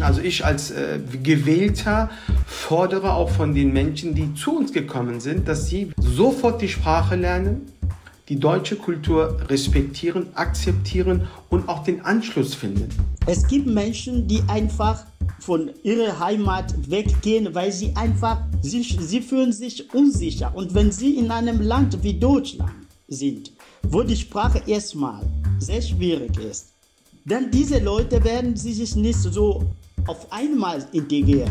Also ich als Gewählter fordere auch von den Menschen, die zu uns gekommen sind, dass sie sofort die Sprache lernen, die deutsche Kultur respektieren, akzeptieren und auch den Anschluss finden. Es gibt Menschen, die einfach von ihrer Heimat weggehen, weil sie fühlen sich unsicher. Und wenn sie in einem Land wie Deutschland sind, wo die Sprache erstmal sehr schwierig ist, dann diese Leute werden sie sich nicht so auf einmal integrieren.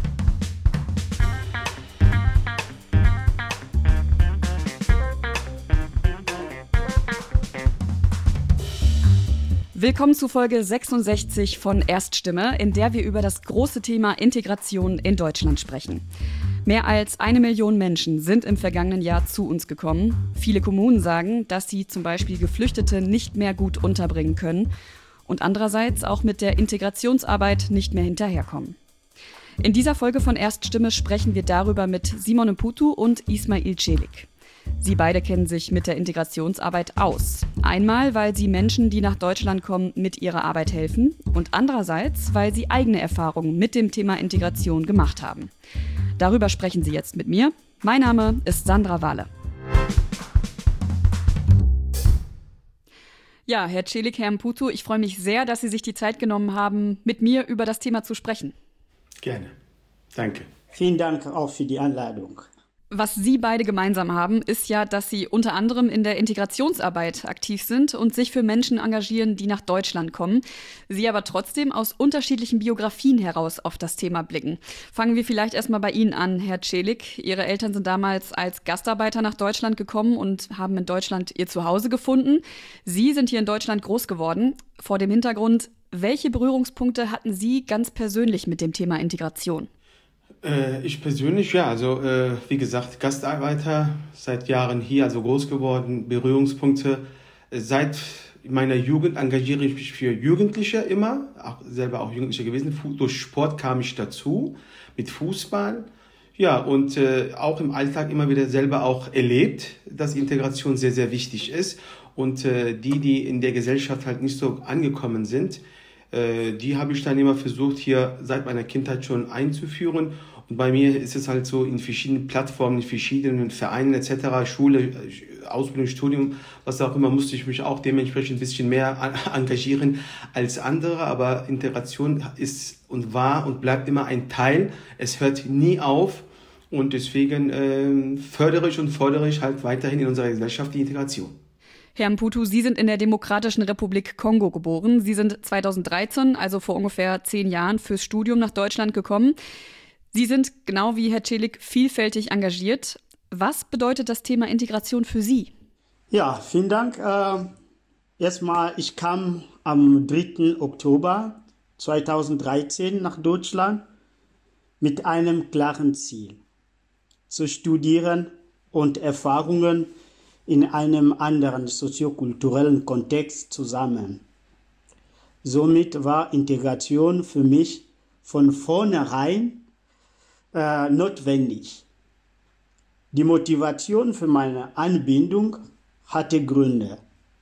Willkommen zu Folge 66 von Erststimme, in der wir über das große Thema Integration in Deutschland sprechen. Mehr als 1 Million Menschen sind im vergangenen Jahr zu uns gekommen. Viele Kommunen sagen, dass sie zum Beispiel Geflüchtete nicht mehr gut unterbringen können und andererseits auch mit der Integrationsarbeit nicht mehr hinterherkommen. In dieser Folge von Erststimme sprechen wir darüber mit Simon Mputu und Ismail Celik. Sie beide kennen sich mit der Integrationsarbeit aus. Einmal, weil sie Menschen, die nach Deutschland kommen, mit ihrer Arbeit helfen und andererseits, weil sie eigene Erfahrungen mit dem Thema Integration gemacht haben. Darüber sprechen sie jetzt mit mir. Mein Name ist Sandra Wahle. Ja, Herr Celik, Herr Mputu, ich freue mich sehr, dass Sie sich die Zeit genommen haben, mit mir über das Thema zu sprechen. Gerne. Danke. Vielen Dank auch für die Einladung. Was Sie beide gemeinsam haben, ist ja, dass Sie unter anderem in der Integrationsarbeit aktiv sind und sich für Menschen engagieren, die nach Deutschland kommen. Sie aber trotzdem aus unterschiedlichen Biografien heraus auf das Thema blicken. Fangen wir vielleicht erstmal bei Ihnen an, Herr Celik. Ihre Eltern sind damals als Gastarbeiter nach Deutschland gekommen und haben in Deutschland ihr Zuhause gefunden. Sie sind hier in Deutschland groß geworden. Vor dem Hintergrund, welche Berührungspunkte hatten Sie ganz persönlich mit dem Thema Integration? Ich persönlich, wie gesagt, Gastarbeiter, seit Jahren hier, also groß geworden, Berührungspunkte. Seit meiner Jugend engagiere ich mich für Jugendliche immer, selber auch Jugendlicher gewesen. Durch Sport kam ich dazu, mit Fußball. Ja, und auch im Alltag immer wieder selber auch erlebt, dass Integration sehr, sehr wichtig ist. Und die in der Gesellschaft halt nicht so angekommen sind, die habe ich dann immer versucht, hier seit meiner Kindheit schon einzuführen. Und bei mir ist es halt so, in verschiedenen Plattformen, in verschiedenen Vereinen etc., Schule, Ausbildung, Studium, was auch immer, musste ich mich auch dementsprechend ein bisschen mehr engagieren als andere. Aber Integration ist und war und bleibt immer ein Teil. Es hört nie auf. Und deswegen fördere ich und fordere ich halt weiterhin in unserer Gesellschaft die Integration. Herr Mputu, Sie sind in der Demokratischen Republik Kongo geboren. Sie sind 2013, also vor ungefähr 10 Jahren, fürs Studium nach Deutschland gekommen. Sie sind, genau wie Herr Celik, vielfältig engagiert. Was bedeutet das Thema Integration für Sie? Ja, vielen Dank. Erstmal, ich kam am 3. Oktober 2013 nach Deutschland mit einem klaren Ziel: zu studieren und Erfahrungen in einem anderen soziokulturellen Kontext zu sammeln. Somit war Integration für mich von vornherein notwendig. Die Motivation für meine Anbindung hatte Gründe.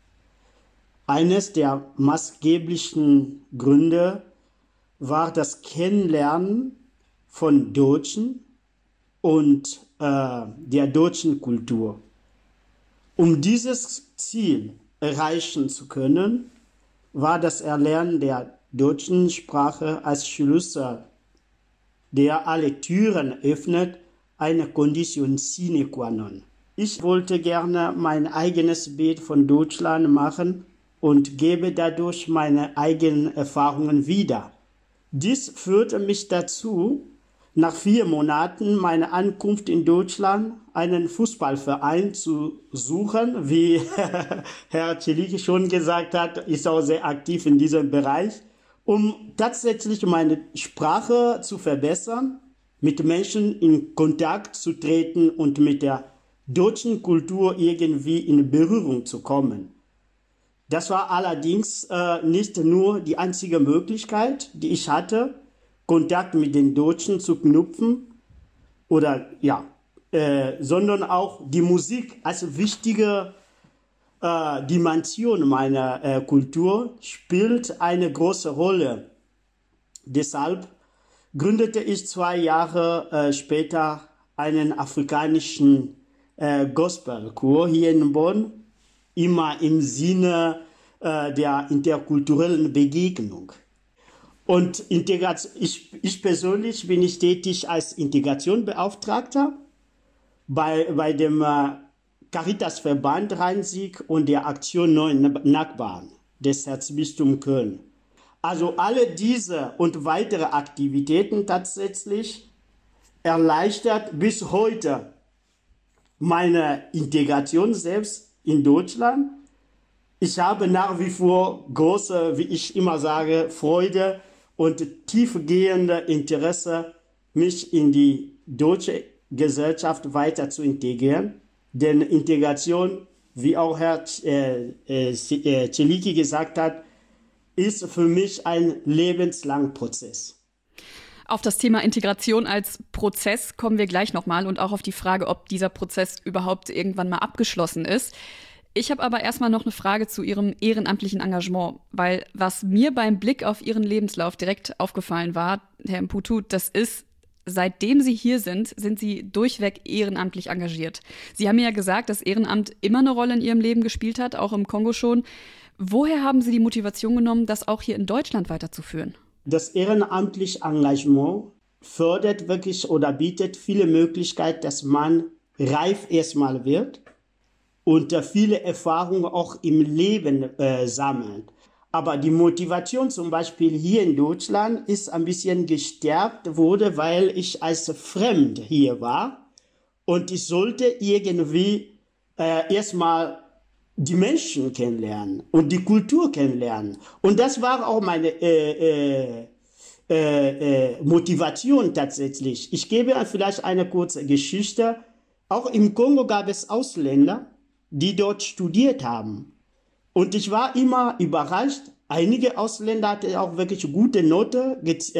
Eines der maßgeblichen Gründe war das Kennenlernen von Deutschen und der deutschen Kultur. Um dieses Ziel erreichen zu können, war das Erlernen der deutschen Sprache als Schlüssel, der alle Türen öffnet, eine Condition sine qua non. Ich wollte gerne mein eigenes Bild von Deutschland machen und gebe dadurch meine eigenen Erfahrungen wieder. Dies führte mich dazu, nach 4 Monaten meiner Ankunft in Deutschland einen Fußballverein zu suchen. Wie Herr Celik schon gesagt hat, ist auch sehr aktiv in diesem Bereich, um tatsächlich meine Sprache zu verbessern, mit Menschen in Kontakt zu treten und mit der deutschen Kultur irgendwie in Berührung zu kommen. Das war allerdings nicht nur die einzige Möglichkeit, die ich hatte, Kontakt mit den Deutschen zu knüpfen, sondern auch die Musik als wichtige Dimension meiner Kultur spielt eine große Rolle Deshalb gründete ich 2 Jahre später einen afrikanischen Gospelchor hier in Bonn, immer im Sinne der interkulturellen Begegnung. Und ich persönlich bin tätig als Integrationsbeauftragter bei dem Caritasverband Rhein-Sieg und der Aktion Neuen Nachbarn des Erzbistums Köln. Also alle diese und weitere Aktivitäten tatsächlich erleichtert bis heute meine Integration selbst in Deutschland. Ich habe nach wie vor große, wie ich immer sage, Freude und tiefgehende Interesse, mich in die deutsche Gesellschaft weiter zu integrieren. Denn Integration, wie auch Herr Celicki gesagt hat, ist für mich ein lebenslanger Prozess. Auf das Thema Integration als Prozess kommen wir gleich nochmal und auch auf die Frage, ob dieser Prozess überhaupt irgendwann mal abgeschlossen ist. Ich habe aber erstmal noch eine Frage zu Ihrem ehrenamtlichen Engagement, weil was mir beim Blick auf Ihren Lebenslauf direkt aufgefallen war, Herr Mputu, das ist, seitdem Sie hier sind Sie durchweg ehrenamtlich engagiert. Sie haben mir ja gesagt, dass Ehrenamt immer eine Rolle in Ihrem Leben gespielt hat, auch im Kongo schon. Woher haben Sie die Motivation genommen, das auch hier in Deutschland weiterzuführen? Das ehrenamtliche Engagement fördert wirklich oder bietet viele Möglichkeiten, dass man reif erstmal wird und viele Erfahrungen auch im Leben sammelt. Aber die Motivation zum Beispiel hier in Deutschland ist ein bisschen gestärkt wurde, weil ich als Fremd hier war und ich sollte irgendwie erstmal die Menschen kennenlernen und die Kultur kennenlernen. Und das war auch meine Motivation tatsächlich. Ich gebe vielleicht eine kurze Geschichte. Auch im Kongo gab es Ausländer, die dort studiert haben. Und ich war immer überrascht. Einige Ausländer hatten auch wirklich gute Note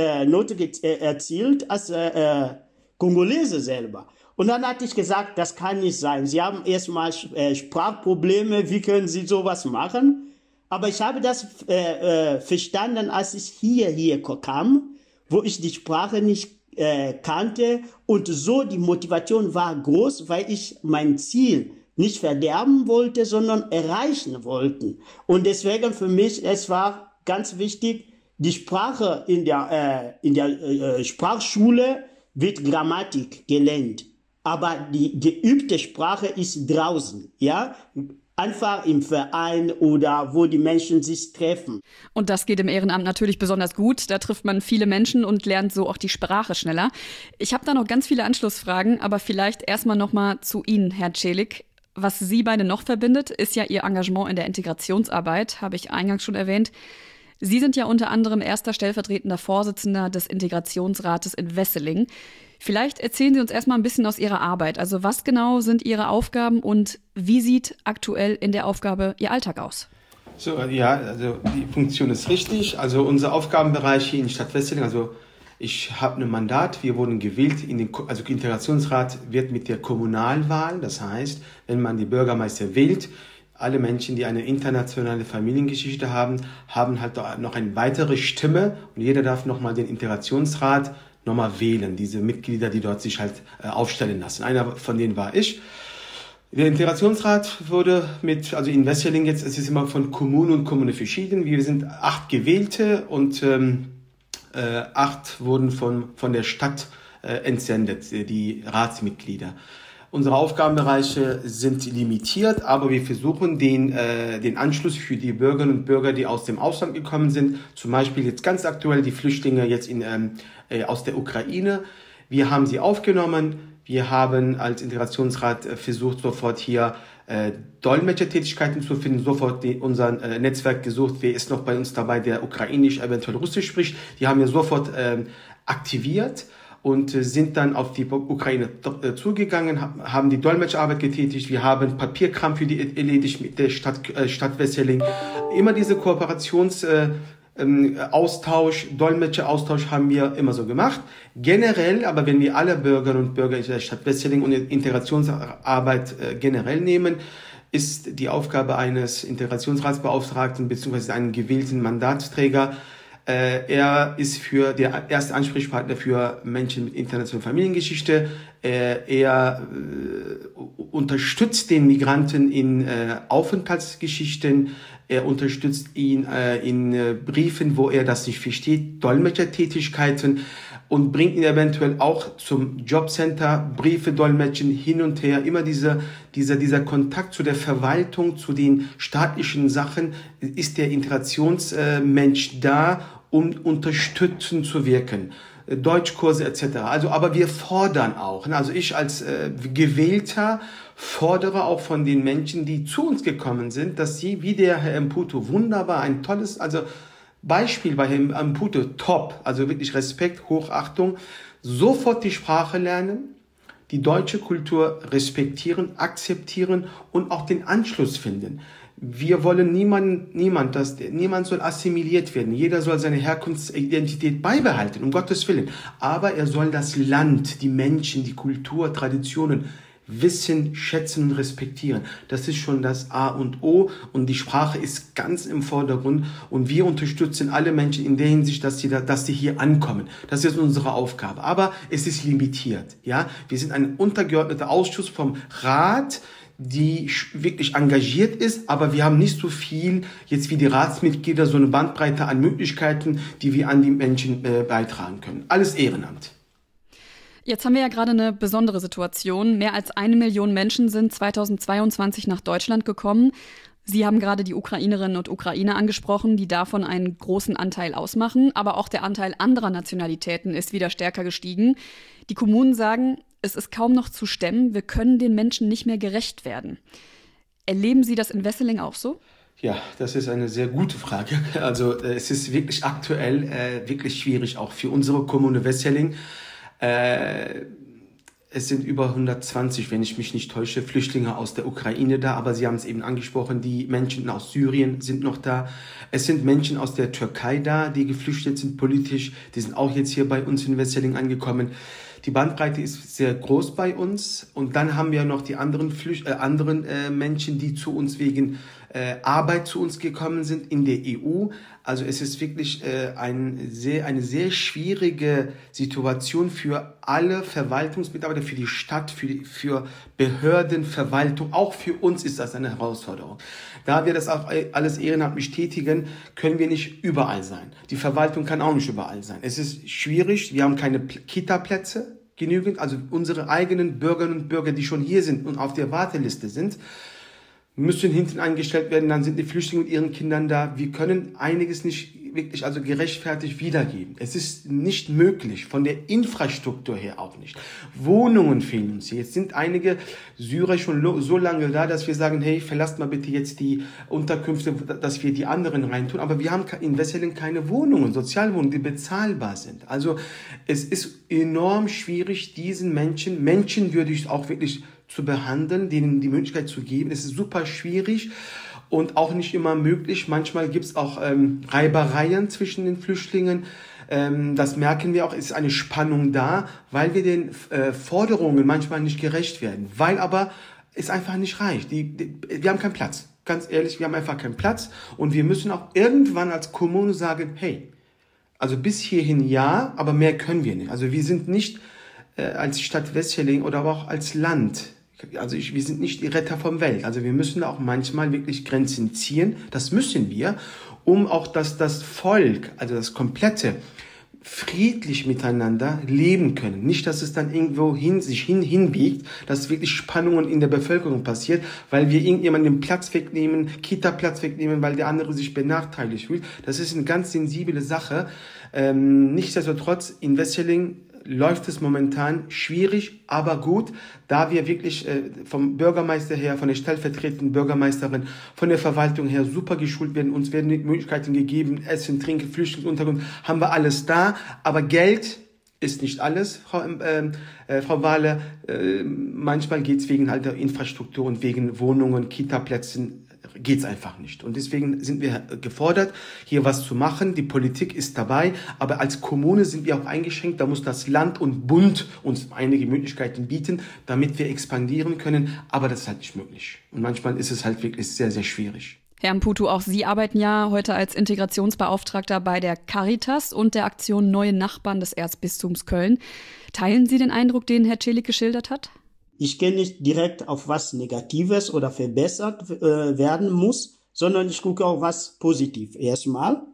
erzielt als Kongolese selber. Und dann hatte ich gesagt, das kann nicht sein. Sie haben erstmal Sprachprobleme, wie können Sie sowas machen? Aber ich habe das verstanden, als ich hier kam, wo ich die Sprache nicht kannte. Und so die Motivation war groß, weil ich mein Ziel nicht verderben wollte, sondern erreichen wollte. Und deswegen für mich, es war ganz wichtig, die Sprache in der Sprachschule wird Grammatik gelernt. Aber die geübte Sprache ist draußen, ja? Einfach im Verein oder wo die Menschen sich treffen. Und das geht im Ehrenamt natürlich besonders gut. Da trifft man viele Menschen und lernt so auch die Sprache schneller. Ich habe da noch ganz viele Anschlussfragen, aber vielleicht erstmal nochmal zu Ihnen, Herr Celik. Was Sie beide noch verbindet, ist ja Ihr Engagement in der Integrationsarbeit, habe ich eingangs schon erwähnt. Sie sind ja unter anderem erster stellvertretender Vorsitzender des Integrationsrates in Wesseling. Vielleicht erzählen Sie uns erstmal ein bisschen aus Ihrer Arbeit. Also was genau sind Ihre Aufgaben und wie sieht aktuell in der Aufgabe Ihr Alltag aus? So, ja, also die Funktion ist richtig. Also unser Aufgabenbereich hier in Stadt Wesseling, also ich habe ein Mandat, wir wurden gewählt, also Integrationsrat wird mit der Kommunalwahl, das heißt, wenn man die Bürgermeister wählt, alle Menschen, die eine internationale Familiengeschichte haben, haben halt noch eine weitere Stimme und jeder darf nochmal den Integrationsrat nochmal wählen, diese Mitglieder, die dort sich halt aufstellen lassen. Einer von denen war ich. Der Integrationsrat wurde also in Wesseling jetzt, es ist immer von Kommune und Kommune verschieden. Wir sind 8 Gewählte und 8 wurden von der Stadt entsendet, die Ratsmitglieder. Unsere Aufgabenbereiche sind limitiert, aber wir versuchen den Anschluss für die Bürgerinnen und Bürger, die aus dem Ausland gekommen sind, zum Beispiel jetzt ganz aktuell die Flüchtlinge jetzt aus der Ukraine. Wir haben sie aufgenommen. Wir haben als Integrationsrat versucht, sofort hier Dolmetschertätigkeiten zu finden, sofort unser Netzwerk gesucht, wer ist noch bei uns dabei, der ukrainisch, eventuell russisch spricht. Die haben wir sofort aktiviert und sind dann auf die Ukraine zugegangen, haben die Dolmetscherarbeit getätigt. Wir haben Papierkram für die erledigt mit der Stadt Wesseling. Immer diese Dolmetscheraustausch haben wir immer so gemacht. Generell, aber wenn wir alle Bürgerinnen und Bürger der Stadt Wesseling und Integrationsarbeit generell nehmen, ist die Aufgabe eines Integrationsratsbeauftragten bzw. einen gewählten Mandatsträger Er ist der erste Ansprechpartner für Menschen mit internationaler Familiengeschichte. Er unterstützt den Migranten in Aufenthaltsgeschichten. Er unterstützt ihn in Briefen, wo er das nicht versteht, Dolmetschertätigkeiten, und bringt ihn eventuell auch zum Jobcenter, Briefe dolmetschen, hin und her. Immer dieser Kontakt zu der Verwaltung, zu den staatlichen Sachen, ist der Integrationsmensch da, um unterstützend zu wirken. Deutschkurse etc. Also, aber wir fordern auch. Also ich als Gewählter fordere auch von den Menschen, die zu uns gekommen sind, dass sie, wie der Herr Mputu, wunderbar, ein tolles, Beispiel bei Herrn Mputu, top, also wirklich Respekt, Hochachtung, sofort die Sprache lernen, die deutsche Kultur respektieren, akzeptieren und auch den Anschluss finden. Wir wollen niemand soll assimiliert werden. Jeder soll seine Herkunftsidentität beibehalten, um Gottes Willen. Aber er soll das Land, die Menschen, die Kultur, Traditionen wissen, schätzen und respektieren. Das ist schon das A und O, und die Sprache ist ganz im Vordergrund, und wir unterstützen alle Menschen in der Hinsicht, dass sie hier ankommen. Das ist unsere Aufgabe. Aber es ist limitiert. Ja, wir sind ein untergeordneter Ausschuss vom Rat, die wirklich engagiert ist, aber wir haben nicht so viel jetzt wie die Ratsmitglieder, so eine Bandbreite an Möglichkeiten, die wir an die Menschen beitragen können. Alles Ehrenamt. Jetzt haben wir ja gerade eine besondere Situation. Mehr als 1 Million Menschen sind 2022 nach Deutschland gekommen. Sie haben gerade die Ukrainerinnen und Ukrainer angesprochen, die davon einen großen Anteil ausmachen. Aber auch der Anteil anderer Nationalitäten ist wieder stärker gestiegen. Die Kommunen sagen, es ist kaum noch zu stemmen. Wir können den Menschen nicht mehr gerecht werden. Erleben Sie das in Wesseling auch so? Ja, das ist eine sehr gute Frage. Also es ist wirklich aktuell wirklich schwierig, auch für unsere Kommune Wesseling. Es sind über 120, wenn ich mich nicht täusche, Flüchtlinge aus der Ukraine da, aber Sie haben es eben angesprochen, die Menschen aus Syrien sind noch da. Es sind Menschen aus der Türkei da, die geflüchtet sind politisch, die sind auch jetzt hier bei uns in Wesseling angekommen. Die Bandbreite ist sehr groß bei uns, und dann haben wir noch die anderen Menschen, die zu uns wegen Arbeit zu uns gekommen sind in der EU. Also es ist wirklich eine sehr schwierige Situation für alle Verwaltungsmitarbeiter, für die Stadt, für Behörden, Verwaltung. Auch für uns ist das eine Herausforderung. Da wir das auch alles ehrenamtlich tätigen, können wir nicht überall sein. Die Verwaltung kann auch nicht überall sein. Es ist schwierig, wir haben keine Kita-Plätze genügend. Also unsere eigenen Bürgerinnen und Bürger, die schon hier sind und auf der Warteliste sind, müssen hinten eingestellt werden, dann sind die Flüchtlinge mit ihren Kindern da. Wir können einiges nicht wirklich gerechtfertigt wiedergeben. Es ist nicht möglich, von der Infrastruktur her auch nicht. Wohnungen fehlen uns hier. Jetzt sind einige Syrer schon so lange da, dass wir sagen, hey, verlasst mal bitte jetzt die Unterkünfte, dass wir die anderen reintun. Aber wir haben in Wesseling keine Wohnungen, Sozialwohnungen, die bezahlbar sind. Also es ist enorm schwierig, diesen menschenwürdig auch wirklich zu behandeln, denen die Möglichkeit zu geben. Es ist super schwierig und auch nicht immer möglich. Manchmal gibt es auch Reibereien zwischen den Flüchtlingen. Das merken wir auch, es ist eine Spannung da, weil wir den Forderungen manchmal nicht gerecht werden, weil aber es einfach nicht reicht. Wir haben keinen Platz. Ganz ehrlich, wir haben einfach keinen Platz, und wir müssen auch irgendwann als Kommune sagen, hey, also bis hierhin ja, aber mehr können wir nicht. Also wir sind nicht als Stadt Wesseling oder aber auch als Land, also wir sind nicht die Retter vom Welt. Also wir müssen auch manchmal wirklich Grenzen ziehen. Das müssen wir, um auch, dass das Volk, also das komplette, friedlich miteinander leben können. Nicht, dass es dann irgendwo sich hinbiegt, dass wirklich Spannungen in der Bevölkerung passiert, weil wir irgendjemanden den Platz wegnehmen, Kita-Platz wegnehmen, weil der andere sich benachteiligt fühlt. Das ist eine ganz sensible Sache. Nichtsdestotrotz, in Wesseling läuft es momentan schwierig, aber gut, da wir wirklich vom Bürgermeister her, von der stellvertretenden Bürgermeisterin, von der Verwaltung her super geschult werden. Uns werden die Möglichkeiten gegeben, Essen, Trinken, Flüchtlingsunterkunft, haben wir alles da, aber Geld ist nicht alles, Frau Wahle. Manchmal geht's wegen halt der Infrastruktur und wegen Wohnungen, Kita-Plätzen, geht's einfach nicht. Und deswegen sind wir gefordert, hier was zu machen. Die Politik ist dabei, aber als Kommune sind wir auch eingeschränkt. Da muss das Land und Bund uns einige Möglichkeiten bieten, damit wir expandieren können. Aber das ist halt nicht möglich. Und manchmal ist es halt wirklich sehr, sehr schwierig. Herr Mputu, auch Sie arbeiten ja heute als Integrationsbeauftragter bei der Caritas und der Aktion Neue Nachbarn des Erzbistums Köln. Teilen Sie den Eindruck, den Herr Celik geschildert hat? Ich gehe nicht direkt auf was Negatives oder verbessert werden muss, sondern ich gucke auch was Positives. Erstmal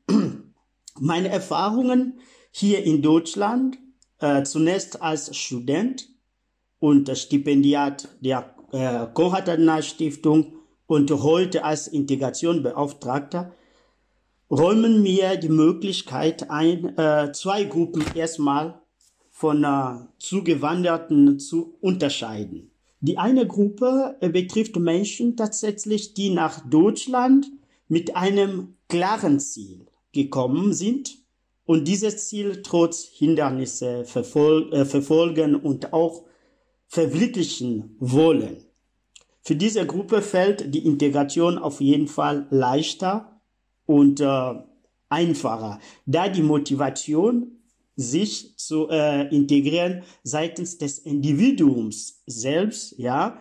meine Erfahrungen hier in Deutschland, zunächst als Student und Stipendiat der Konrad-Adenauer-Stiftung und heute als Integrationsbeauftragter, räumen mir die Möglichkeit ein, zwei Gruppen erstmal von Zugewanderten zu unterscheiden. Die eine Gruppe betrifft Menschen tatsächlich, die nach Deutschland mit einem klaren Ziel gekommen sind und dieses Ziel trotz Hindernisse verfolgen und auch verwirklichen wollen. Für diese Gruppe fällt die Integration auf jeden Fall leichter und einfacher, da die Motivation, sich zu integrieren, seitens des Individuums selbst,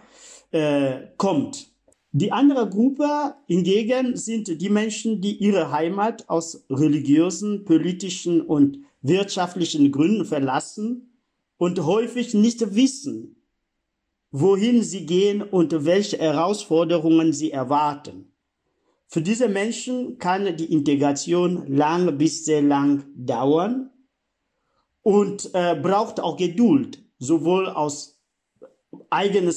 kommt. Die andere Gruppe hingegen sind die Menschen, die ihre Heimat aus religiösen, politischen und wirtschaftlichen Gründen verlassen und häufig nicht wissen, wohin sie gehen und welche Herausforderungen sie erwarten. Für diese Menschen kann die Integration lang bis sehr lang dauern und braucht auch Geduld, sowohl aus eigener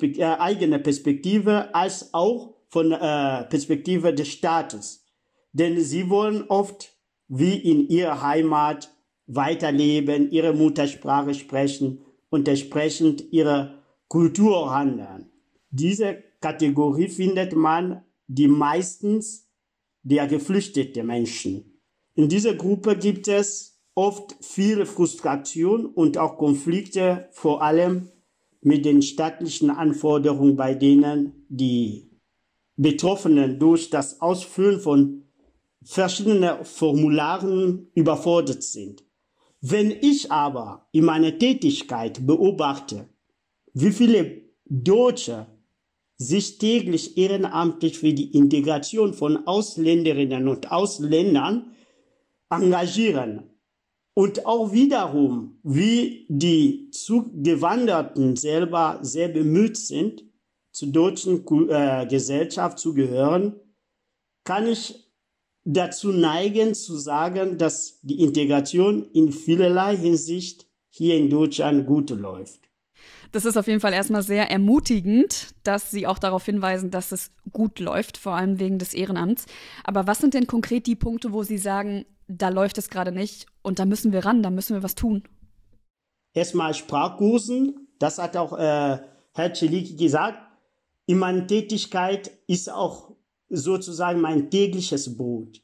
Perspektive als auch von Perspektive des Staates. Denn sie wollen oft wie in ihrer Heimat weiterleben, ihre Muttersprache sprechen und entsprechend ihre Kultur handeln. Diese Kategorie findet man die meistens der geflüchteten Menschen. In dieser Gruppe gibt es oft viel Frustration und auch Konflikte, vor allem mit den staatlichen Anforderungen, bei denen die Betroffenen durch das Ausfüllen von verschiedenen Formularen überfordert sind. Wenn ich aber in meiner Tätigkeit beobachte, wie viele Deutsche sich täglich ehrenamtlich für die Integration von Ausländerinnen und Ausländern engagieren und auch wiederum, wie die Zugewanderten selber sehr bemüht sind, zur deutschen Gesellschaft zu gehören, kann ich dazu neigen zu sagen, dass die Integration in vielerlei Hinsicht hier in Deutschland gut läuft. Das ist auf jeden Fall erstmal sehr ermutigend, dass Sie auch darauf hinweisen, dass es gut läuft, vor allem wegen des Ehrenamts. Aber was sind denn konkret die Punkte, wo Sie sagen, da läuft es gerade nicht und da müssen wir ran, da müssen wir was tun? Erstmal Sprachkursen, das hat auch Herr Celik gesagt. In meiner Tätigkeit ist auch sozusagen mein tägliches Brot,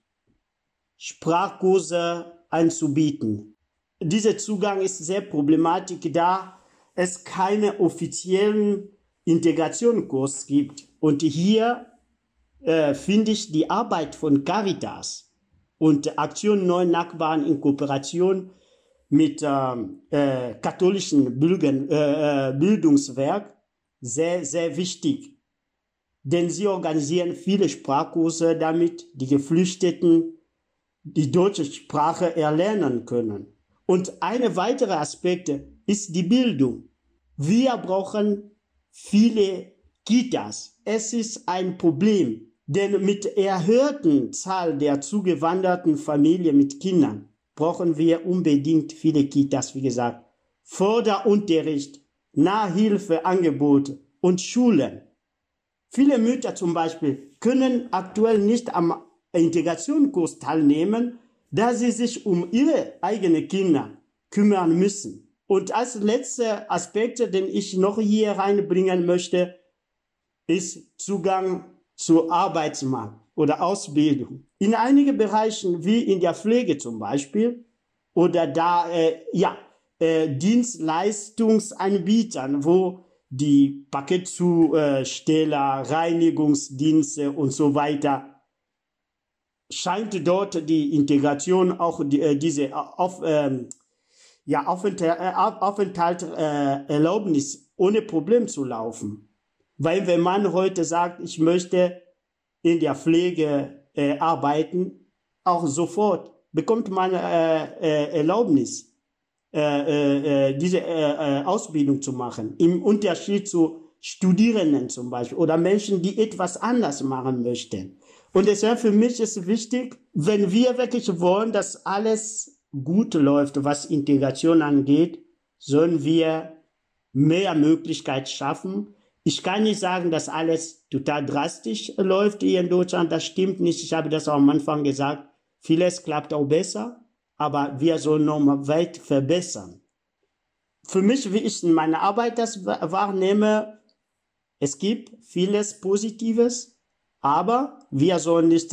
Sprachkurse anzubieten. Dieser Zugang ist sehr problematisch, da es keine offiziellen Integrationskurs gibt. Und hier finde ich die Arbeit von Caritas und Aktion Neue Nachbarn in Kooperation mit katholischen Bildungswerk sehr, sehr wichtig. Denn sie organisieren viele Sprachkurse, damit die Geflüchteten die deutsche Sprache erlernen können. Und ein weiterer Aspekt ist die Bildung. Wir brauchen viele Kitas. Es ist ein Problem, denn mit erhöhter Zahl der zugewanderten Familien mit Kindern brauchen wir unbedingt viele Kitas, wie gesagt. Förderunterricht, Nachhilfeangebote und Schulen. Viele Mütter zum Beispiel können aktuell nicht am Integrationskurs teilnehmen, da sie sich um ihre eigenen Kinder kümmern müssen. Und als letzter Aspekt, den ich noch hier reinbringen möchte, ist Zugang zum Arbeitsmarkt oder Ausbildung. In einigen Bereichen, wie in der Pflege zum Beispiel, oder Dienstleistungsanbietern, wo die Paketzusteller, Reinigungsdienste und so weiter, scheint dort die Integration auch diese Aufenthaltserlaubnis ohne Problem zu laufen. Weil wenn man heute sagt, ich möchte in der Pflege arbeiten, auch sofort bekommt man Erlaubnis, diese Ausbildung zu machen. Im Unterschied zu Studierenden zum Beispiel oder Menschen, die etwas anders machen möchten. Und deshalb für mich ist wichtig, wenn wir wirklich wollen, dass alles gut läuft, was Integration angeht, sollen wir mehr Möglichkeiten schaffen. Ich kann nicht sagen, dass alles total drastisch läuft hier in Deutschland. Das stimmt nicht. Ich habe das auch am Anfang gesagt. Vieles klappt auch besser, aber wir sollen noch mal weit verbessern. Für mich, wie ich in meiner Arbeit das wahrnehme, es gibt vieles Positives, aber wir sollen nicht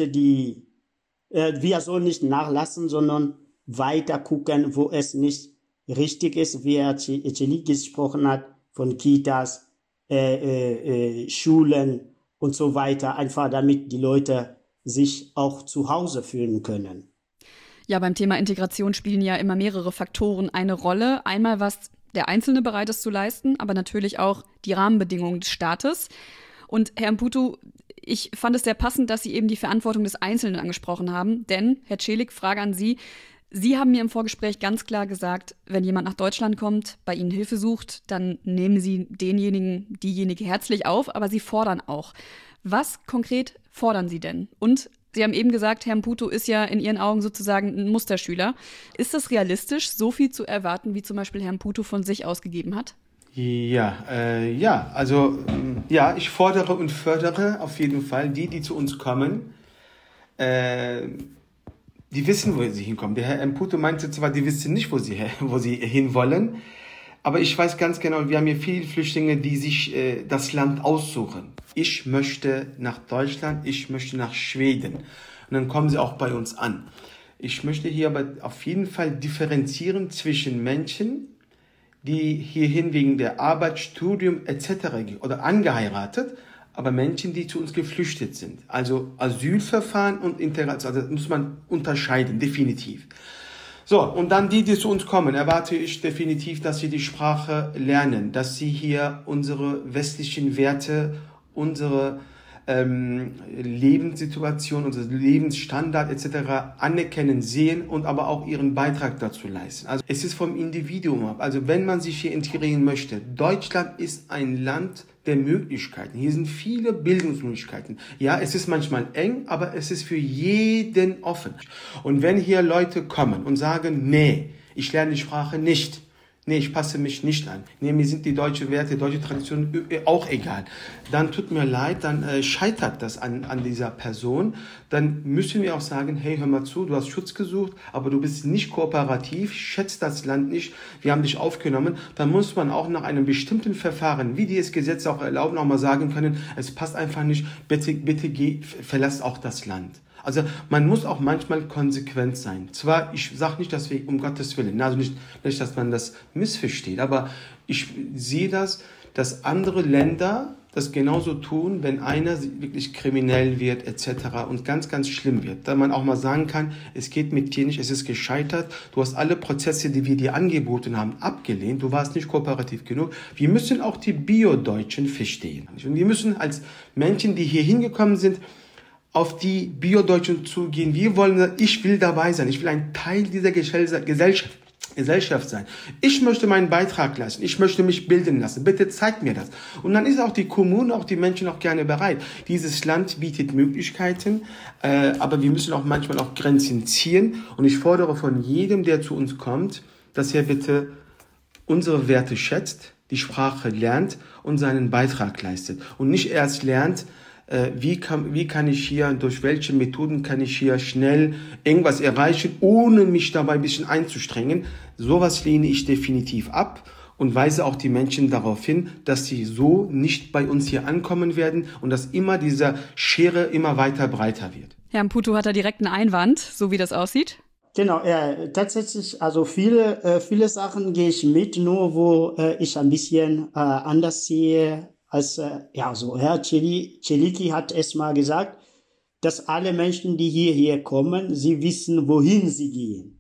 nachlassen, sondern weiter gucken, wo es nicht richtig ist, wie Herr Celik gesprochen hat, von Kitas, Schulen und so weiter, einfach damit die Leute sich auch zu Hause fühlen können. Ja, beim Thema Integration spielen ja immer mehrere Faktoren eine Rolle. Einmal, was der Einzelne bereit ist zu leisten, aber natürlich auch die Rahmenbedingungen des Staates. Und Herr Mputu, ich fand es sehr passend, dass Sie eben die Verantwortung des Einzelnen angesprochen haben. Denn, Herr Celik, Frage an Sie. Sie haben mir im Vorgespräch ganz klar gesagt, wenn jemand nach Deutschland kommt, bei Ihnen Hilfe sucht, dann nehmen Sie diejenige herzlich auf, aber Sie fordern auch. Was konkret fordern Sie denn? Und Sie haben eben gesagt, Herr Mputu ist ja in Ihren Augen sozusagen ein Musterschüler. Ist das realistisch, so viel zu erwarten, wie zum Beispiel Herr Mputu von sich ausgegeben hat? Ja, ich fordere und fördere auf jeden Fall die zu uns kommen, die wissen, wo sie hinkommen. Der Herr Mputu meinte zwar, die wissen nicht, wo sie hinwollen, aber ich weiß ganz genau, wir haben hier viele Flüchtlinge, die sich das Land aussuchen. Ich möchte nach Deutschland, ich möchte nach Schweden. Und dann kommen sie auch bei uns an. Ich möchte hier aber auf jeden Fall differenzieren zwischen Menschen, die hierhin wegen der Arbeit, Studium etc. oder angeheiratet, aber Menschen, die zu uns geflüchtet sind. Also Asylverfahren und Integration, also das muss man unterscheiden, definitiv. So, und dann die zu uns kommen, erwarte ich definitiv, dass sie die Sprache lernen, dass sie hier unsere westlichen Werte, unsere Lebenssituation, unser Lebensstandard etc. anerkennen, sehen und aber auch ihren Beitrag dazu leisten. Also es ist vom Individuum ab. Also wenn man sich hier integrieren möchte, Deutschland ist ein Land der Möglichkeiten. Hier sind viele Bildungsmöglichkeiten. Ja, es ist manchmal eng, aber es ist für jeden offen. Und wenn hier Leute kommen und sagen, nee, ich lerne die Sprache nicht, nee, ich passe mich nicht an, nee, mir sind die deutschen Werte, deutsche Traditionen auch egal, dann tut mir leid, dann scheitert das an dieser Person. Dann müssen wir auch sagen, hey, hör mal zu, du hast Schutz gesucht, aber du bist nicht kooperativ, schätzt das Land nicht, wir haben dich aufgenommen. Dann muss man auch nach einem bestimmten Verfahren, wie die es Gesetze auch erlauben, auch mal sagen können, es passt einfach nicht, bitte geh, verlass auch das Land. Also man muss auch manchmal konsequent sein. Zwar, ich sage nicht, dass wir, um Gottes Willen, also nicht, dass man das missversteht, aber ich sehe das, dass andere Länder das genauso tun, wenn einer wirklich kriminell wird etc. und ganz, ganz schlimm wird. Da man auch mal sagen kann, es geht mit dir nicht, es ist gescheitert, du hast alle Prozesse, die wir dir angeboten haben, abgelehnt, du warst nicht kooperativ genug. Wir müssen auch die Bio-Deutschen verstehen. Und wir müssen als Menschen, die hier hingekommen sind, auf die Bio-Deutschen zugehen. Ich will dabei sein. Ich will ein Teil dieser Gesellschaft sein. Ich möchte meinen Beitrag leisten. Ich möchte mich bilden lassen. Bitte zeigt mir das. Und dann ist auch die Kommune, auch die Menschen auch gerne bereit. Dieses Land bietet Möglichkeiten, aber wir müssen auch manchmal auch Grenzen ziehen. Und ich fordere von jedem, der zu uns kommt, dass er bitte unsere Werte schätzt, die Sprache lernt und seinen Beitrag leistet. Und nicht erst lernt, wie kann ich hier, durch welche Methoden kann ich hier schnell irgendwas erreichen, ohne mich dabei ein bisschen einzustrengen. Sowas lehne ich definitiv ab und weise auch die Menschen darauf hin, dass sie so nicht bei uns hier ankommen werden und dass immer diese Schere immer weiter breiter wird. Herr Mputu hat da direkt einen Einwand, so wie das aussieht. Genau, tatsächlich, also viele Sachen gehe ich mit, nur wo ich ein bisschen anders sehe, als so Herr Celiki hat es mal gesagt, dass alle Menschen, die hierher kommen, sie wissen, wohin sie gehen.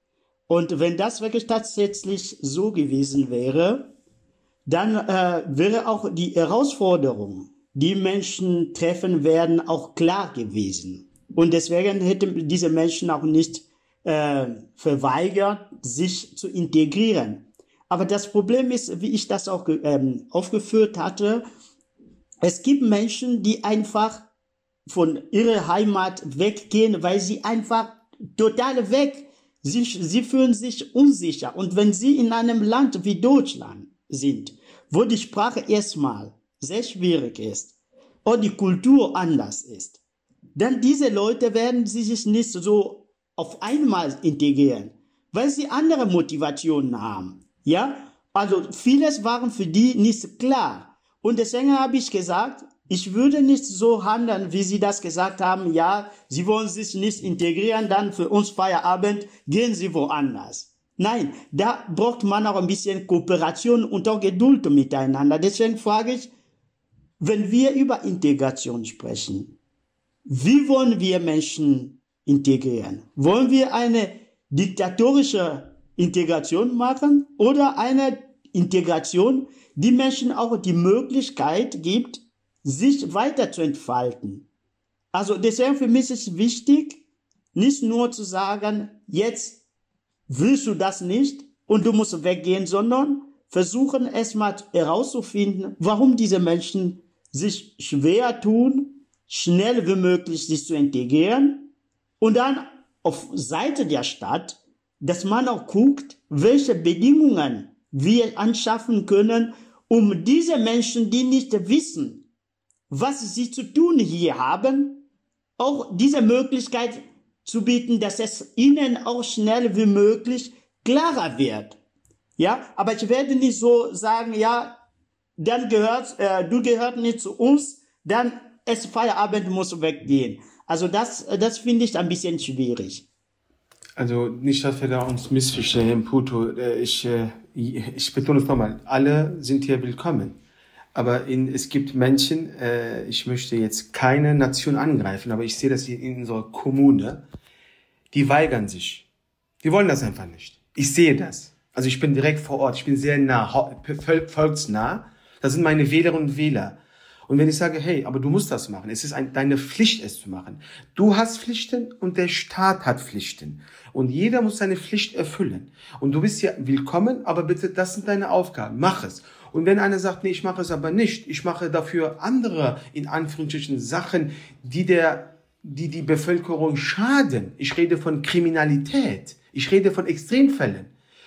Und wenn das wirklich tatsächlich so gewesen wäre, dann wäre auch die Herausforderung, die Menschen treffen werden, auch klar gewesen. Und deswegen hätten diese Menschen auch nicht verweigert, sich zu integrieren. Aber das Problem ist, wie ich das auch aufgeführt hatte, es gibt Menschen, die einfach von ihrer Heimat weggehen, weil sie einfach total weg sind. Sie fühlen sich unsicher. Und wenn sie in einem Land wie Deutschland sind, wo die Sprache erstmal sehr schwierig ist und die Kultur anders ist, dann diese Leute werden sich nicht so auf einmal integrieren, weil sie andere Motivationen haben. Ja, also vieles waren für die nicht klar. Und deswegen habe ich gesagt, ich würde nicht so handeln, wie Sie das gesagt haben. Ja, Sie wollen sich nicht integrieren, dann für uns Feierabend, gehen Sie woanders. Nein, da braucht man auch ein bisschen Kooperation und auch Geduld miteinander. Deswegen frage ich, wenn wir über Integration sprechen, wie wollen wir Menschen integrieren? Wollen wir eine diktatorische Integration machen oder eine Integration, die Menschen auch die Möglichkeit gibt, sich weiter zu entfalten? Also deswegen für mich ist wichtig, nicht nur zu sagen, jetzt willst du das nicht und du musst weggehen, sondern versuchen erstmal herauszufinden, warum diese Menschen sich schwer tun, schnell wie möglich sich zu integrieren und dann auf Seite der Stadt, dass man auch guckt, welche Bedingungen wir anschaffen können, um diese Menschen, die nicht wissen, was sie zu tun hier haben, auch diese Möglichkeit zu bieten, dass es ihnen auch schnell wie möglich klarer wird. Ja, aber ich werde nicht so sagen, ja, dann du gehörst nicht zu uns, dann ist Feierabend, muss weggehen. Also das finde ich ein bisschen schwierig. Also nicht, dass wir da uns missverstehen, Herr Mputu. Ich betone es nochmal, alle sind hier willkommen. Aber es gibt Menschen, ich möchte jetzt keine Nation angreifen, aber ich sehe das hier in unserer Kommune, die weigern sich. Die wollen das einfach nicht. Ich sehe das. Also ich bin direkt vor Ort, ich bin sehr nah, volksnah. Das sind meine Wählerinnen und Wähler. Und wenn ich sage, hey, aber du musst das machen, es ist deine Pflicht, es zu machen. Du hast Pflichten und der Staat hat Pflichten. Und jeder muss seine Pflicht erfüllen. Und du bist ja willkommen, aber bitte, das sind deine Aufgaben, mach es. Und wenn einer sagt, nee, ich mache es aber nicht, ich mache dafür andere, in Anführungsstrichen, Sachen, die die Bevölkerung schaden. Ich rede von Kriminalität. Ich rede von Extremfällen.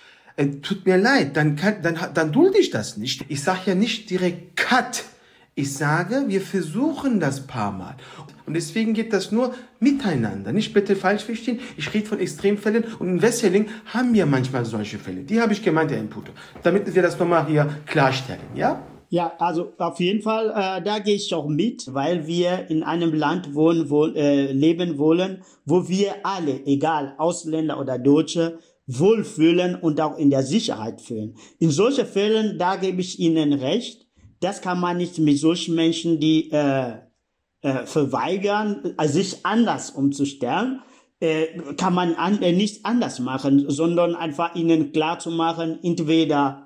Tut mir leid, dann dulde ich das nicht. Ich sage ja nicht direkt Cut. Ich sage, wir versuchen das paar Mal. Und deswegen geht das nur miteinander. Nicht bitte falsch verstehen. Ich rede von Extremfällen. Und in Wesseling haben wir manchmal solche Fälle. Die habe ich gemeint, Herr Mputu. Damit wir das nochmal hier klarstellen, ja? Ja, also auf jeden Fall, da gehe ich auch mit, weil wir in einem Land leben wollen, wo wir alle, egal Ausländer oder Deutsche, wohlfühlen und auch in der Sicherheit fühlen. In solchen Fällen, da gebe ich Ihnen recht, das kann man nicht mit solchen Menschen, die verweigern, sich anders umzustellen, kann man nicht anders machen, sondern einfach ihnen klar zu machen, entweder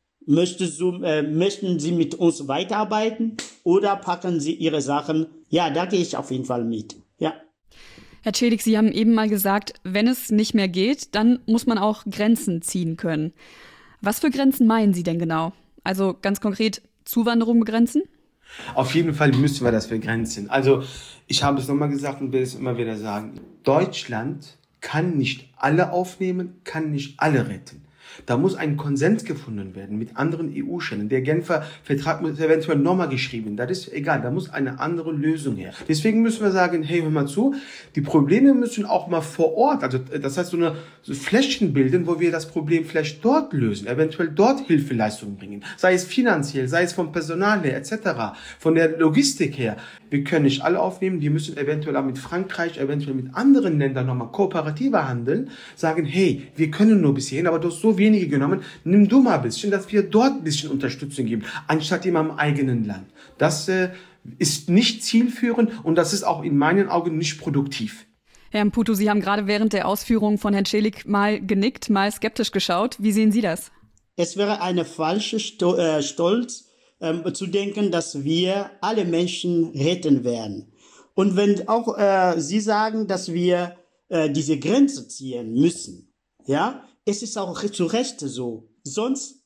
möchten Sie mit uns weiterarbeiten oder packen Sie Ihre Sachen. Ja, da gehe ich auf jeden Fall mit. Ja. Herr Celik, Sie haben eben mal gesagt, wenn es nicht mehr geht, dann muss man auch Grenzen ziehen können. Was für Grenzen meinen Sie denn genau? Also ganz konkret Zuwanderung begrenzen? Auf jeden Fall müssen wir das begrenzen. Also ich habe es nochmal gesagt und will es immer wieder sagen. Deutschland kann nicht alle aufnehmen, kann nicht alle retten. Da muss ein Konsens gefunden werden mit anderen EU-Stellen. Der Genfer Vertrag muss eventuell nochmal geschrieben. Das ist egal, da muss eine andere Lösung her. Deswegen müssen wir sagen, hey, hör mal zu, die Probleme müssen auch mal vor Ort, also das heißt so Flächen bilden, wo wir das Problem vielleicht dort lösen, eventuell dort Hilfeleistungen bringen. Sei es finanziell, sei es vom Personal her, etc., von der Logistik her. Wir können nicht alle aufnehmen, wir müssen eventuell auch mit Frankreich, eventuell mit anderen Ländern nochmal kooperativer handeln, sagen, hey, wir können nur bis hierhin, aber du hast so wenige genommen, nimm du mal ein bisschen, dass wir dort ein bisschen Unterstützung geben, anstatt immer im eigenen Land. Das ist nicht zielführend und das ist auch in meinen Augen nicht produktiv. Herr Mputu, Sie haben gerade während der Ausführungen von Herrn Celik mal genickt, mal skeptisch geschaut. Wie sehen Sie das? Es wäre eine falsche Stolz, zu denken, dass wir alle Menschen retten werden. Und wenn auch Sie sagen, dass wir diese Grenze ziehen müssen, ja, es ist auch zu Recht so. Sonst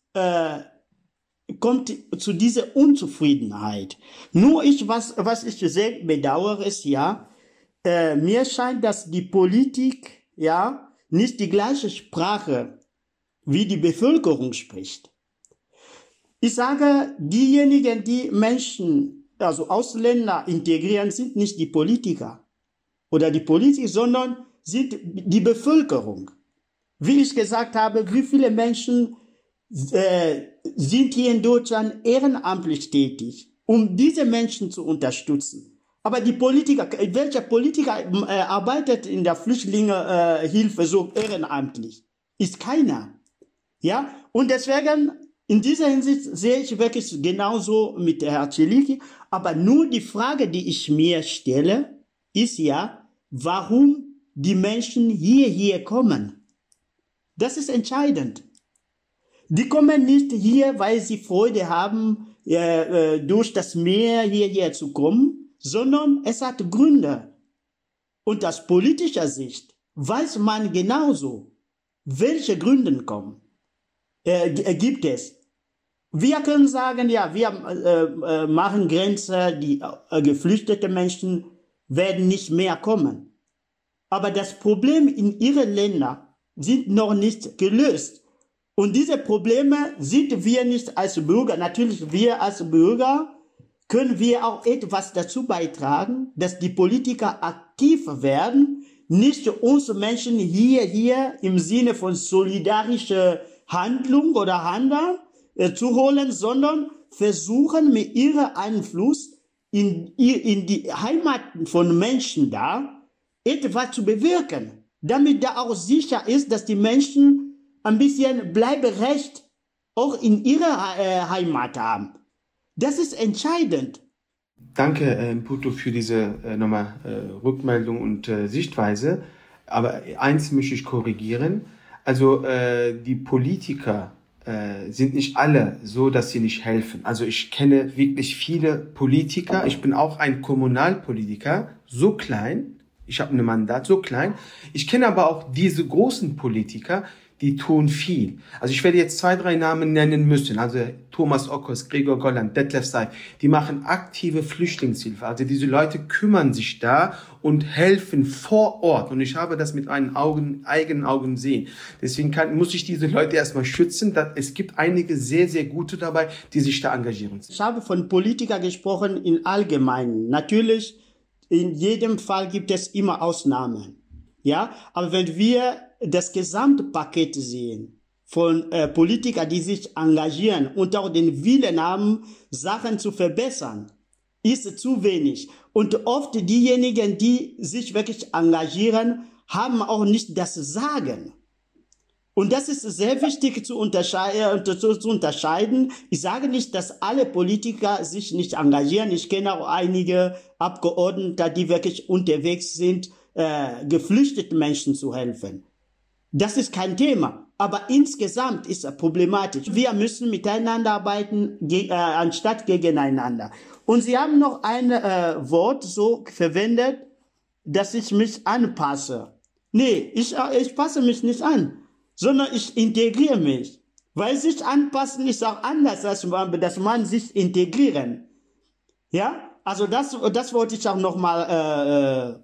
kommt zu dieser Unzufriedenheit. Nur was ich sehr bedauere, ist ja, mir scheint, dass die Politik ja nicht die gleiche Sprache wie die Bevölkerung spricht. Ich sage, diejenigen, die Menschen, also Ausländer integrieren, sind nicht die Politiker oder die Politik, sondern sind die Bevölkerung. Wie ich gesagt habe, wie viele Menschen sind hier in Deutschland ehrenamtlich tätig, um diese Menschen zu unterstützen. Aber die Politiker, welcher Politiker arbeitet in der Flüchtlingehilfe so ehrenamtlich? Ist keiner. Ja, und deswegen, in dieser Hinsicht sehe ich wirklich genauso mit Herrn Cheliki. Aber nur die Frage, die ich mir stelle, ist ja, warum die Menschen hierher kommen. Das ist entscheidend. Die kommen nicht hier, weil sie Freude haben, durch das Meer hierher zu kommen, sondern es hat Gründe. Und aus politischer Sicht weiß man genauso, welche Gründe kommen. Gibt es. Wir können sagen, ja, wir machen Grenzen, die geflüchtete Menschen werden nicht mehr kommen. Aber das Problem in ihren Ländern sind noch nicht gelöst. Und diese Probleme sind wir nicht als Bürger. Natürlich, wir als Bürger können wir auch etwas dazu beitragen, dass die Politiker aktiv werden, nicht uns Menschen hier im Sinne von solidarischer Handlung oder Handeln zu holen, sondern versuchen mit ihrem Einfluss in die Heimaten von Menschen da etwas zu bewirken, damit da auch sicher ist, dass die Menschen ein bisschen Bleiberecht auch in ihrer Heimat haben. Das ist entscheidend. Danke, Mputu, für diese nochmal Rückmeldung und Sichtweise. Aber eins möchte ich korrigieren. Also die Politiker sind nicht alle so, dass sie nicht helfen. Also ich kenne wirklich viele Politiker. Ich bin auch ein Kommunalpolitiker, so klein. Ich habe ein Mandat, so klein. Ich kenne aber auch diese großen Politiker, die tun viel. Also ich werde jetzt 2, 3 Namen nennen müssen. Also Thomas Ockos, Gregor Golland, Detlef Say, die machen aktive Flüchtlingshilfe. Also diese Leute kümmern sich da und helfen vor Ort. Und ich habe das mit meinen eigenen Augen gesehen. Deswegen muss ich diese Leute erstmal schützen. Es gibt einige sehr, sehr gute dabei, die sich da engagieren. Ich habe von Politikern gesprochen im Allgemeinen. Natürlich, in jedem Fall gibt es immer Ausnahmen. Ja, aber wenn wir das Gesamtpaket sehen von Politikern, die sich engagieren und auch den Willen haben, Sachen zu verbessern, ist zu wenig. Und oft diejenigen, die sich wirklich engagieren, haben auch nicht das Sagen. Und das ist sehr wichtig zu unterscheiden. Ich sage nicht, dass alle Politiker sich nicht engagieren. Ich kenne auch einige Abgeordnete, die wirklich unterwegs sind, geflüchteten Menschen zu helfen. Das ist kein Thema. Aber insgesamt ist es problematisch. Wir müssen miteinander arbeiten, anstatt gegeneinander. Und Sie haben noch ein Wort so verwendet, dass ich mich anpasse. Nee, ich passe mich nicht an, sondern ich integriere mich. Weil sich anpassen ist auch anders, als dass man sich integrieren. Ja, also das wollte ich auch nochmal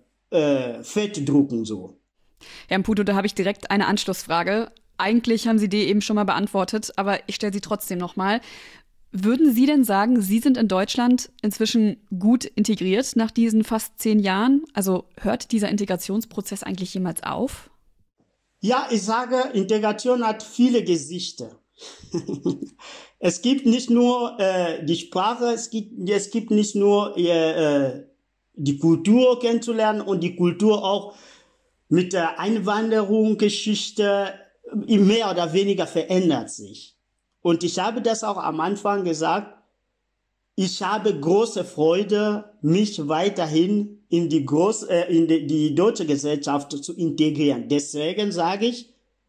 fettdrucken so. Herr Mputu, da habe ich direkt eine Anschlussfrage. Eigentlich haben Sie die eben schon mal beantwortet, aber ich stelle sie trotzdem nochmal. Würden Sie denn sagen, Sie sind in Deutschland inzwischen gut integriert nach diesen fast 10 Jahren? Also hört dieser Integrationsprozess eigentlich jemals auf? Ja, ich sage, Integration hat viele Gesichter. Es gibt nicht nur die Sprache, es gibt nicht nur die Kultur kennenzulernen und die Kultur auch mit der Einwanderungsgeschichte mehr oder weniger verändert sich. Und ich habe das auch am Anfang gesagt, ich habe große Freude, mich weiterhin in die deutsche Gesellschaft zu integrieren. Deswegen sage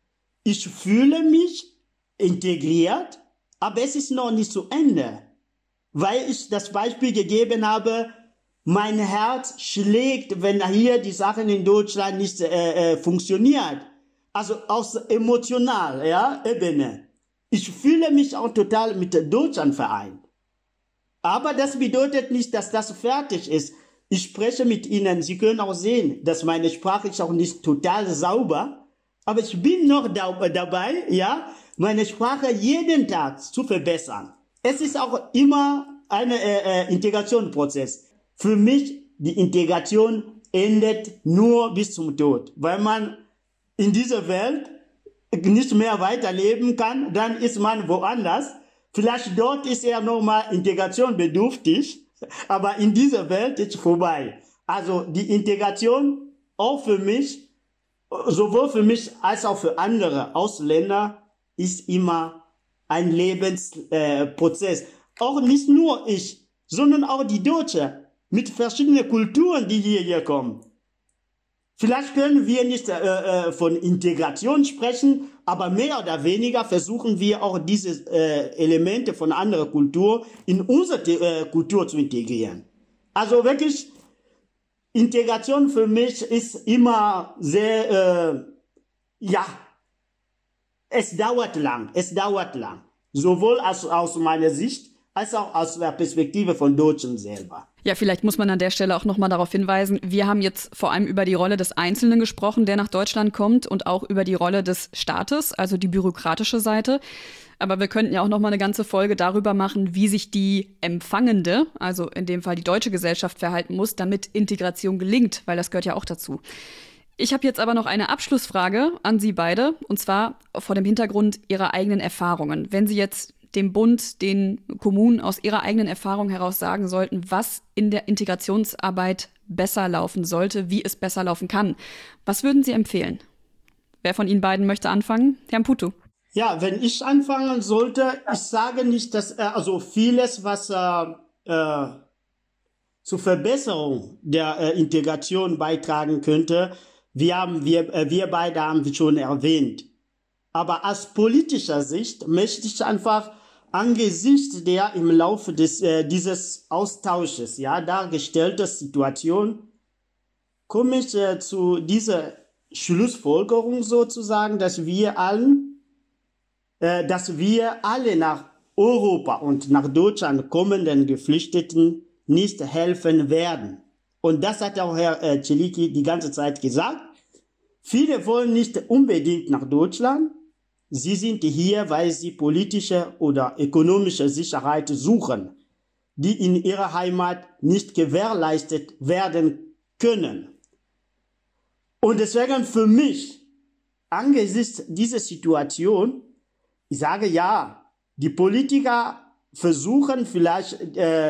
ich fühle mich integriert, aber es ist noch nicht zu Ende. weil ich das Beispiel gegeben habe, mein Herz schlägt, wenn hier die Sachen in Deutschland nicht funktionieren. Also aus emotional, ja, Ebene. Ich fühle mich auch total mit Deutschland vereint. Aber das bedeutet nicht, dass das fertig ist. Ich spreche mit Ihnen. Sie können auch sehen, dass meine Sprache ist auch nicht total sauber. Aber ich bin noch dabei, ja, meine Sprache jeden Tag zu verbessern. Es ist auch immer ein Integrationsprozess. Für mich, die Integration endet nur bis zum Tod. Weil man in dieser Welt nicht mehr weiterleben kann, dann ist man woanders. Vielleicht dort ist er nochmal Integration bedürftig, aber in dieser Welt ist vorbei. Also die Integration auch für mich, sowohl für mich als auch für andere Ausländer, ist immer ein Lebensprozess. Auch nicht nur ich, sondern auch die Deutschen mit verschiedenen Kulturen, die hier kommen. Vielleicht können wir nicht von Integration sprechen, aber mehr oder weniger versuchen wir auch diese Elemente von anderer Kultur in unsere Kultur zu integrieren. Also wirklich, Integration für mich ist immer sehr, es dauert lang. Sowohl aus meiner Sicht, als auch aus der Perspektive von Deutschen selber. Ja, vielleicht muss man an der Stelle auch nochmal darauf hinweisen, wir haben jetzt vor allem über die Rolle des Einzelnen gesprochen, der nach Deutschland kommt, und auch über die Rolle des Staates, also die bürokratische Seite. Aber wir könnten ja auch nochmal eine ganze Folge darüber machen, wie sich die empfangende, also in dem Fall die deutsche Gesellschaft, verhalten muss, damit Integration gelingt, weil das gehört ja auch dazu. Ich habe jetzt aber noch eine Abschlussfrage an Sie beide, und zwar vor dem Hintergrund Ihrer eigenen Erfahrungen. Wenn Sie jetzt dem Bund, den Kommunen aus ihrer eigenen Erfahrung heraus sagen sollten, was in der Integrationsarbeit besser laufen sollte, wie es besser laufen kann. Was würden Sie empfehlen? Wer von Ihnen beiden möchte anfangen? Herr Mputu. Ja, wenn ich anfangen sollte, ich sage nicht, dass also vieles, was zur Verbesserung der Integration beitragen könnte, wir beide haben schon erwähnt. Aber aus politischer Sicht möchte ich einfach angesichts der im Laufe dieses Austausches dargestellten Situation, komme ich zu dieser Schlussfolgerung sozusagen, dass wir alle nach Europa und nach Deutschland kommenden Geflüchteten nicht helfen werden. Und das hat auch Herr Çelikı die ganze Zeit gesagt. Viele wollen nicht unbedingt nach Deutschland. Sie sind hier, weil sie politische oder ökonomische Sicherheit suchen, die in ihrer Heimat nicht gewährleistet werden können. Und deswegen für mich, angesichts dieser Situation, ich sage ja, die Politiker versuchen vielleicht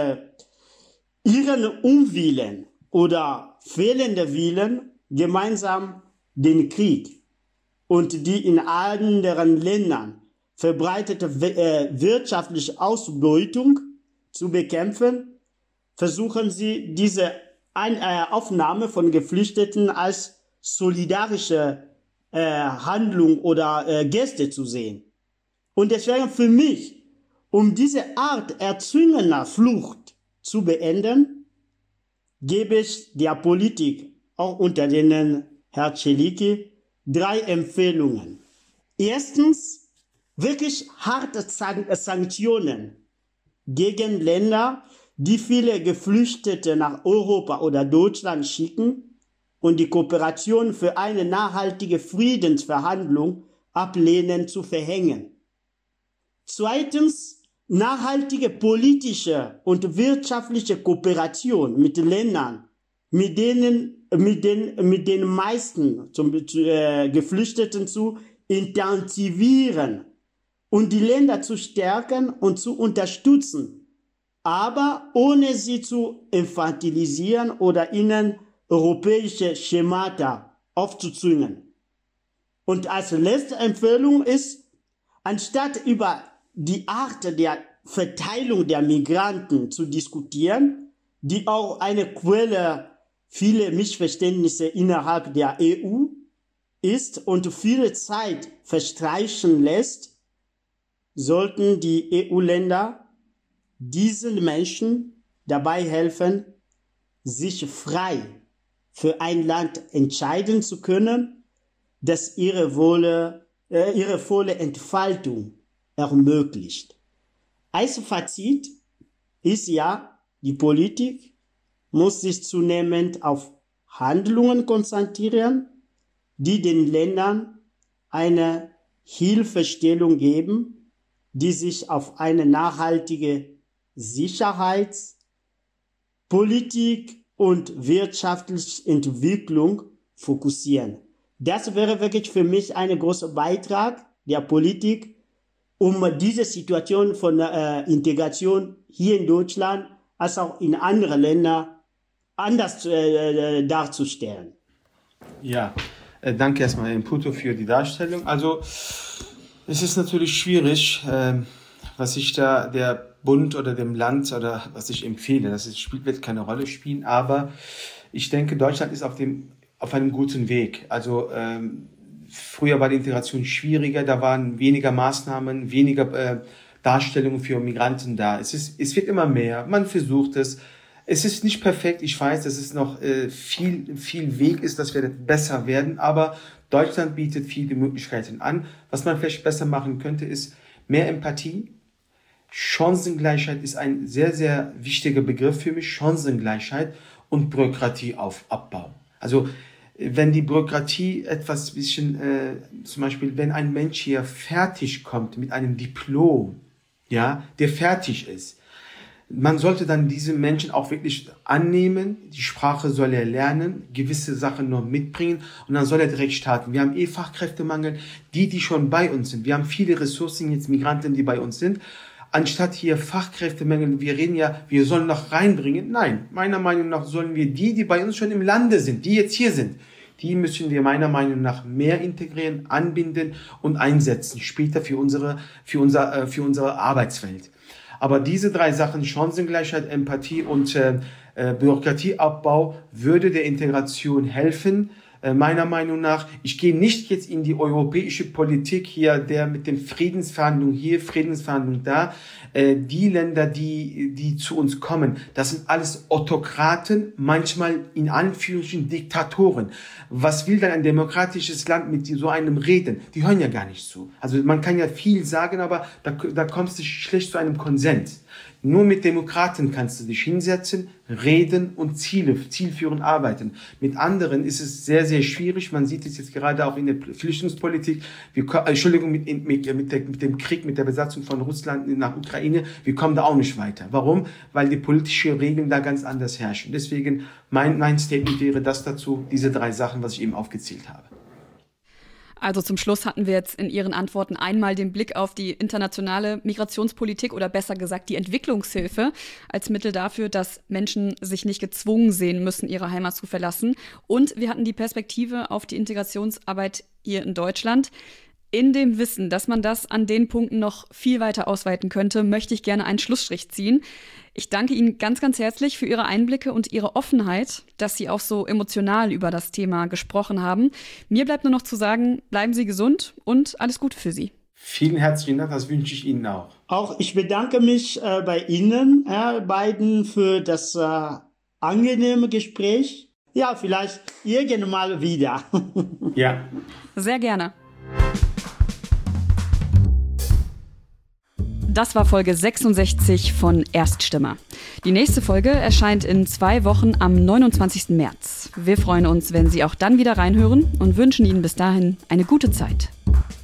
ihren Unwillen oder fehlenden Willen gemeinsam den Krieg und die in anderen Ländern verbreitete wirtschaftliche Ausbeutung zu bekämpfen, versuchen sie diese Aufnahme von Geflüchteten als solidarische Handlung oder Geste zu sehen. Und deswegen für mich, um diese Art erzwungener Flucht zu beenden, gebe ich der Politik, auch unter denen Herr Çelikı, 3 Empfehlungen. Erstens, wirklich harte Sanktionen gegen Länder, die viele Geflüchtete nach Europa oder Deutschland schicken und die Kooperation für eine nachhaltige Friedensverhandlung ablehnen, zu verhängen. Zweitens, nachhaltige politische und wirtschaftliche Kooperation mit Ländern, mit den meisten Geflüchteten zu intensivieren und die Länder zu stärken und zu unterstützen, aber ohne sie zu infantilisieren oder ihnen europäische Schemata aufzuzwingen. Und als letzte Empfehlung ist, anstatt über die Art der Verteilung der Migranten zu diskutieren, die auch eine Quelle viele Missverständnisse innerhalb der EU ist und viele Zeit verstreichen lässt, sollten die EU-Länder diesen Menschen dabei helfen, sich frei für ein Land entscheiden zu können, das ihre volle Entfaltung ermöglicht. Als Fazit ist ja, die Politik muss sich zunehmend auf Handlungen konzentrieren, die den Ländern eine Hilfestellung geben, die sich auf eine nachhaltige Sicherheits-, Politik- und wirtschaftliche Entwicklung fokussieren. Das wäre wirklich für mich ein großer Beitrag der Politik, um diese Situation von Integration hier in Deutschland als auch in anderen Ländern anders darzustellen. Ja, danke erstmal, Puto, für die Darstellung. Also, es ist natürlich schwierig, was ich da der Bund oder dem Land oder was ich empfehle. Wird keine Rolle spielen, aber ich denke, Deutschland ist auf einem guten Weg. Also, früher war die Integration schwieriger, da waren weniger Maßnahmen, weniger Darstellungen für Migranten da. Es wird immer mehr, man versucht es. Es ist nicht perfekt, ich weiß, dass es noch viel Weg ist, dass wir besser werden, aber Deutschland bietet viele Möglichkeiten an. Was man vielleicht besser machen könnte, ist mehr Empathie. Chancengleichheit ist ein sehr, sehr wichtiger Begriff für mich, Chancengleichheit und Bürokratieabbau. Also wenn die Bürokratie etwas bisschen, zum Beispiel, wenn ein Mensch hier fertig kommt mit einem Diplom, ja, der fertig ist, man sollte dann diese Menschen auch wirklich annehmen, die Sprache soll er lernen, gewisse Sachen noch mitbringen und dann soll er direkt starten. Wir haben Fachkräftemangel, die schon bei uns sind. Wir haben viele Ressourcen, jetzt Migranten, die bei uns sind. Anstatt hier Fachkräftemangel, wir sollen noch reinbringen. Nein, meiner Meinung nach sollen wir die bei uns schon im Lande sind, die jetzt hier sind, die müssen wir meiner Meinung nach mehr integrieren, anbinden und einsetzen, später für unsere Arbeitswelt. Aber diese 3 Sachen, Chancengleichheit, Empathie und Bürokratieabbau, würde der Integration helfen. Meiner Meinung nach, ich gehe nicht jetzt in die europäische Politik hier, der mit den Friedensverhandlungen hier, Friedensverhandlungen da. Die Länder, die zu uns kommen, das sind alles Autokraten, manchmal in Anführungsstrichen Diktatoren. Was will denn ein demokratisches Land mit so einem reden? Die hören ja gar nicht zu. Also man kann ja viel sagen, aber da kommst du schlecht zu einem Konsens. Nur mit Demokraten kannst du dich hinsetzen, reden und zielführend arbeiten. Mit anderen ist es sehr, sehr schwierig. Man sieht es jetzt gerade auch in der Flüchtlingspolitik. Mit dem Krieg, mit der Besatzung von Russland nach Ukraine. Wir kommen da auch nicht weiter. Warum? Weil die politischen Regeln da ganz anders herrschen. Deswegen mein Statement wäre das dazu, diese 3 Sachen, was ich eben aufgezählt habe. Also zum Schluss hatten wir jetzt in Ihren Antworten einmal den Blick auf die internationale Migrationspolitik oder besser gesagt die Entwicklungshilfe als Mittel dafür, dass Menschen sich nicht gezwungen sehen müssen, ihre Heimat zu verlassen. Und wir hatten die Perspektive auf die Integrationsarbeit hier in Deutschland. In dem Wissen, dass man das an den Punkten noch viel weiter ausweiten könnte, möchte ich gerne einen Schlussstrich ziehen. Ich danke Ihnen ganz, ganz herzlich für Ihre Einblicke und Ihre Offenheit, dass Sie auch so emotional über das Thema gesprochen haben. Mir bleibt nur noch zu sagen, bleiben Sie gesund und alles Gute für Sie. Vielen herzlichen Dank, das wünsche ich Ihnen auch. Auch ich bedanke mich bei Ihnen, beiden, für das angenehme Gespräch. Ja, vielleicht irgendwann mal wieder. Ja. Sehr gerne. Das war Folge 66 von Erststimme. Die nächste Folge erscheint in 2 Wochen am 29. März. Wir freuen uns, wenn Sie auch dann wieder reinhören und wünschen Ihnen bis dahin eine gute Zeit.